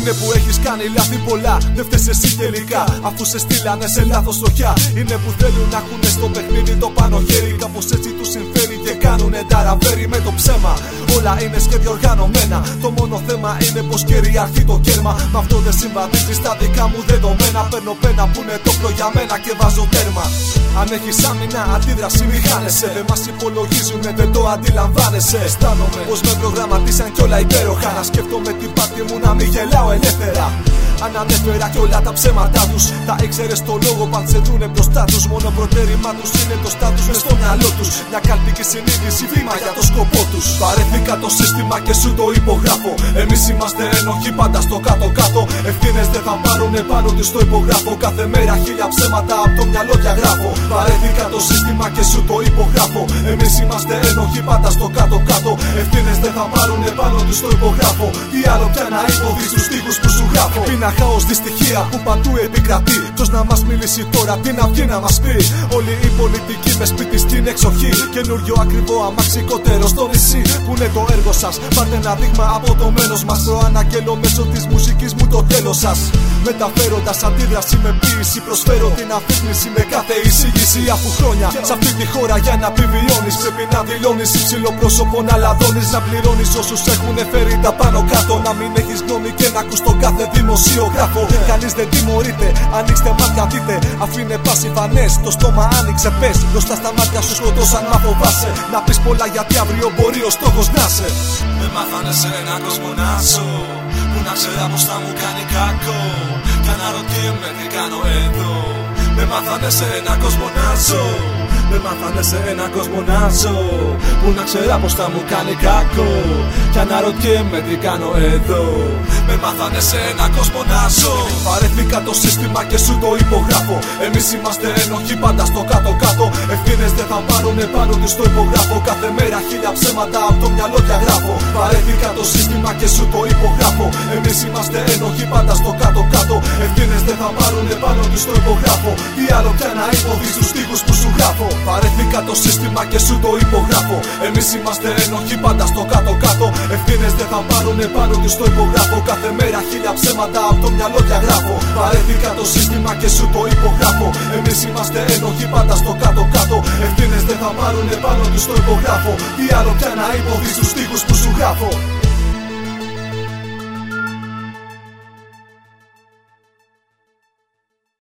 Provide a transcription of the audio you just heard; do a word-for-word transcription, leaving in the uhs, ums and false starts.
Είναι που έχεις κάνει λάθη πολλά, δεν φταίς εσύ τελικά. Αφού σε στείλανε σε λάθος στοχιά. Είναι που θέλουν να έχουνε στο παιχνίδι το πάνω χέρι. Κάπως έτσι τους συμφέρει και κάνουνε ταραβέρι με το ψέμα. Όλα είναι σχέδια οργανωμένα. Το μόνο θέμα είναι πως κυριαρχεί το κέρμα. Μ' αυτό δεν συμβαδίζει στα δικά μου δεδομένα. Παίρνω πένα που είναι τόπλο για μένα και βάζω τέρμα. Αν έχεις άμυνα, αντίδραση μη χάνεσαι. Δεν μας υπολογίζουνε, δεν το αντιλαμβάνεσαι. Αισθάνομαι πως με προγραμματίσαν κι όλα υπέροχα. Να σκέφτομαι την πάτη μου να μην γελάω ελεύθερα. Αν ανέφερα κι όλα τα ψέματά τους, τα ήξερες το λόγο παν σε δούνε μπροστά τους. Μόνο προτέρημά τους είναι το στάτους μες στο μυαλό τους. Μια καλπική συνείδηση, βήμα για το σκοπό τους. Παρέθηκα το σύστημα και σου το υπογράφω. Εμείς είμαστε ένοχοι πάντα στο κάτω-κάτω. Ευθύνες δεν θα πάρουνε πάνω τους το υπογράφω. Κάθε μέρα χίλια ψέματα από το μυαλό διαγράφω. Παρέθηκα το σύστημα και σου το υπογράφω. Εμείς είμαστε ένοχοι πάντα στο κάτω-κάτω. Ευθύνες δεν θα πάρουνε πάνω τους το υπογράφω. Τι άλλο πια να υποδείς τους στίχους που σου γράφω. Πίνα χάος δυστυχία που παντού επικρατεί. Ποιος να μας μιλήσει τώρα, τι να βγει να μας πει. Όλη η πολιτική με σπίτι στην εξοχή. Καινούριο ακριβό αμαξικότερο στο νησί. Που είναι το έργο σας, πάρτε ένα δείγμα από το μένος μας. Προαναγγέλω μέσω της μουσικής μου το τέλος σας. Μεταφέροντας αντίδραση με ποίηση, προσφέρω την αφύπνιση με κάθε εισήγηση. Αφού χρόνια σε αυτή τη χώρα για να επιβιώνεις, πρέπει να δηλώνεις υψηλό πρόσωπο, να λαδώνεις. Να πληρώνεις όσους έχουν φέρει τα πάνω κάτω. Να μην έχεις γνώμη και να ακούς τον κάθε δημοσιογράφο. Κανείς δεν τιμωρείται, ανοίξτε μάτια δείτε. Αφού είναι πασιφανές, το στόμα άνοιξε πες. Μπροστά στα μάτια σου σκοτώσαν, μα φοβάσαι. Να πεις πολλά γιατί αύριο μπορεί ο στόχος να σε. Με μάθανε σε έναν κόσμο να ζω, που να ξέρα πως θα μου κάνει κακό. Κι αναρωτιέμαι τι κάνω εδώ. Με μάθανε σε έναν κόσμο να ζω. Με μάθανε σε έναν κόσμο να ζω, που να ξέρα πως θα μου κάνει κακό. Κι αναρωτιέμαι τι κάνω εδώ. Με μάθανε σε έναν κόσμο να ζω. Παρέθηκα το σύστημα και σου το υπογράφω. Εμείς είμαστε ένοχοι πάντα στο κάτω-κάτω. Ευθύνες δεν θα πάρουνε πάνω τους το υπογράφω. Κάθε μέρα χίλια ψέματα από το μυαλό διαγράφω. Παρέθηκα το σύστημα και σου το υπογράφω. Εμείς είμαστε ένοχοι πάντα στο κάτω-κάτω. Ευθύνες δεν θα πάρουνε πάνω τους το υπογράφω. Τι άλλο πια να υποδείς τους στίχους που σου γράφω. Παρέθηκα το σύστημα και σου το υπογράφω. Εμείς είμαστε ένοχοι πάντα στο κάτω-κάτω. Ευθύνες δεν θα πάρουνε πάνω τους το υπογράφω. Κάθε μέρα χίλια ψέματα από το μυαλό διαγράφω. Παρέθηκα το σύστημα και σου το υπογράφω. Εμείς είμαστε ένοχοι πάντα στο κάτω-κάτω. Ευθύνες δεν θα πάρουνε πάνω τους το υπογράφω. Τι άλλο πια να υποδείς τους στίχους που σου γράφω.